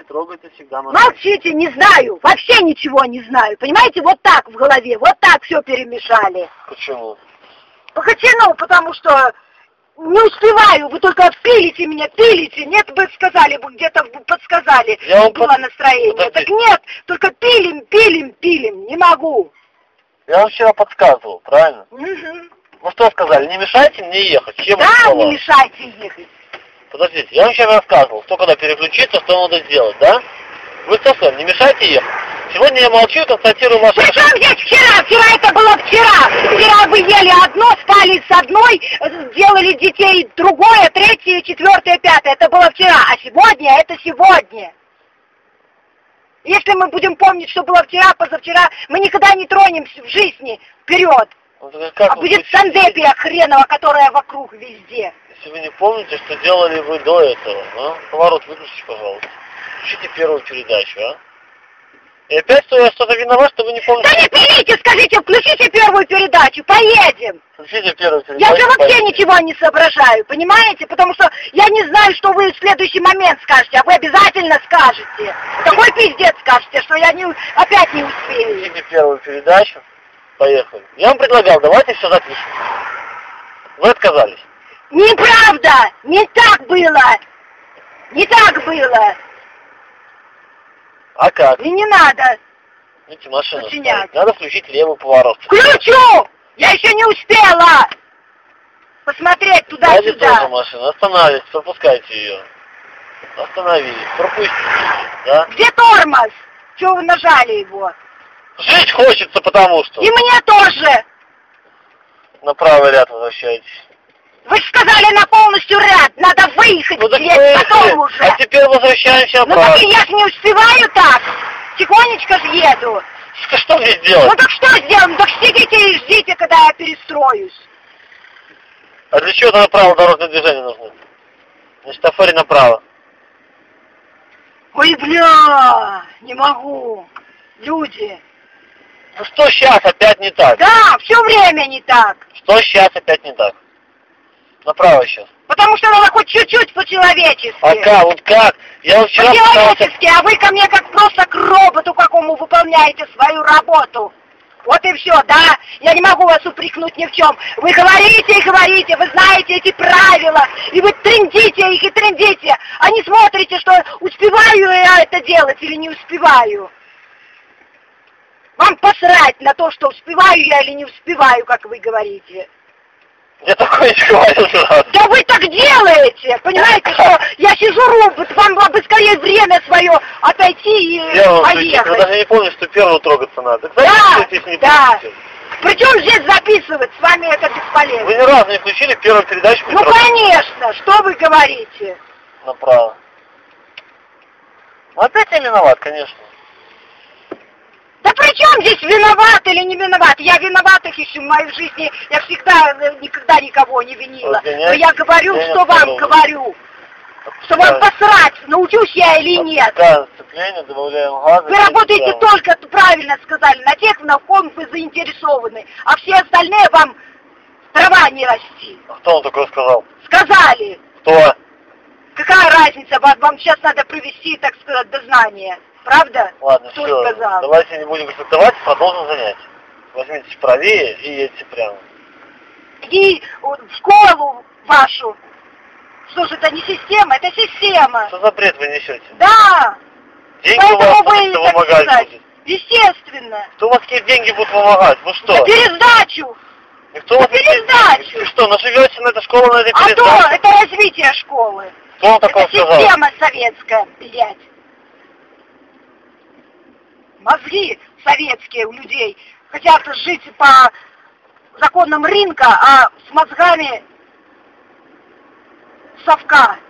трогайте, всегда можно. Молчите, не знаю, вообще ничего не знаю. Понимаете, вот так в голове, вот так все перемешали. Почему? Почему? Потому что не успеваю, вы только пилите меня, пилите. Нет, бы сказали, бы где-то подсказали, было настроение. Подожди. Так нет, только пилим, не могу. Я вам вчера подсказывал, правильно? Угу. Ну что сказали, не мешайте мне ехать. Чем Да, не мешайте ехать. Подождите, я вам вчера рассказывал, что когда переключиться, что надо сделать, да? Вы что сказали, не мешайте ехать. Сегодня я молчу и констатирую вашу... Причем здесь вчера? Вчера это было вчера. Вчера вы ели одно, спали с одной, делали детей другое, третье, четвертое, пятое. Это было вчера. А сегодня это сегодня. Если мы будем помнить, что было вчера, позавчера, мы никогда не тронемся в жизни вперед. А будет сандепия хренова, которая вокруг везде. Если вы не помните, что делали вы до этого, а? Поворот выключите, пожалуйста. Включите первую передачу, а? И опять что я что-то виноват, что вы не помните... Да не пилите, скажите, включите первую передачу, поедем. Включите первую передачу. Я же вообще ничего не соображаю, понимаете? Потому что я не знаю, что вы в следующий момент скажете, а вы обязательно скажете. Такой пиздец скажете, что я опять не успею. Включите первую передачу, поехали. Я вам предлагал, давайте все запишем. Вы отказались. Неправда! Не так было! Не так было! А как? И не надо. Видите, машину сочинять. ставить. Надо включить левый поворот. Включу! Я еще не успела посмотреть туда-сюда. тоже машину. Остановитесь, пропускайте ее. Остановились, пропустите. Да? Где тормоз? Чего вы нажали его? Жить хочется, потому что. И мне тоже. На правый ряд возвращайтесь. Вы же сказали на полностью ряд. Надо выехать здесь, потом уже. А теперь возвращаемся Ну обратно. так я же не успеваю так. Тихонечко же еду. Что мне делать? Ну так что сделаем? Ну так сидите и ждите, когда я перестроюсь. А для чего тогда правило дорожного движения нужно? На светофоре направо. Ой, бля, не могу. Люди. Ну что сейчас опять не так? Да, все время не так. Что сейчас опять не так? Направо сейчас. Потому что надо хоть чуть-чуть по-человечески. А как? Вот как? Я вот вчера по-человечески, а вы ко мне как просто к роботу какому выполняете свою работу. Вот и все, да? Я не могу вас упрекнуть ни в чем. Вы говорите и говорите, вы знаете эти правила, и вы трындите их и трындите, а не смотрите, что успеваю я это делать или не успеваю. Вам посрать на то, что успеваю я или не успеваю, как вы говорите. Я такое не говорил сразу. Да вы так делаете, понимаете, что я сижу робот, вам бы скорее время свое отойти и поехать. Вы даже не помните, что первую трогаться надо. Да. Причем здесь записывать, с вами это бесполезно. Вы ни разу не включили первую передачу? Ну конечно, что вы говорите? Направо. Ну опять я виноват, конечно. Да при чем здесь виноват или не виноват? Я виноватых еще в моей жизни, я всегда, никогда никого не винила. Но я говорю, что вам говорю. Что вам посрать, научусь я или нет. Да, сцепление, добавляем газа. Вы работаете только, правильно сказали, на тех, на ком вы заинтересованы. А все остальные вам трава не расти. А кто вам такое сказал? Сказали. Кто? Какая разница, вам сейчас надо привести, так сказать, дознание. Правда? Ладно, кто все, сказал? давайте не будем конфликтовать, продолжим занятие. Возьмите правее и едьте прямо. Иди в школу вашу. Что же это не система, это система. Что за бред вы несете? Да. Деньги поэтому у вас вы, кто помогать будет? Естественно. Кто у вас какие деньги будет помогать? Вы что? За пересдачу. Никто за пересдачу. Вы что, наживете на этой школе, на этой пересдаче? А то, это развитие школы. Кто вам такое сказал? Это система советская, блядь. Мозги советские у людей хотят жить по законам рынка, а с мозгами совка.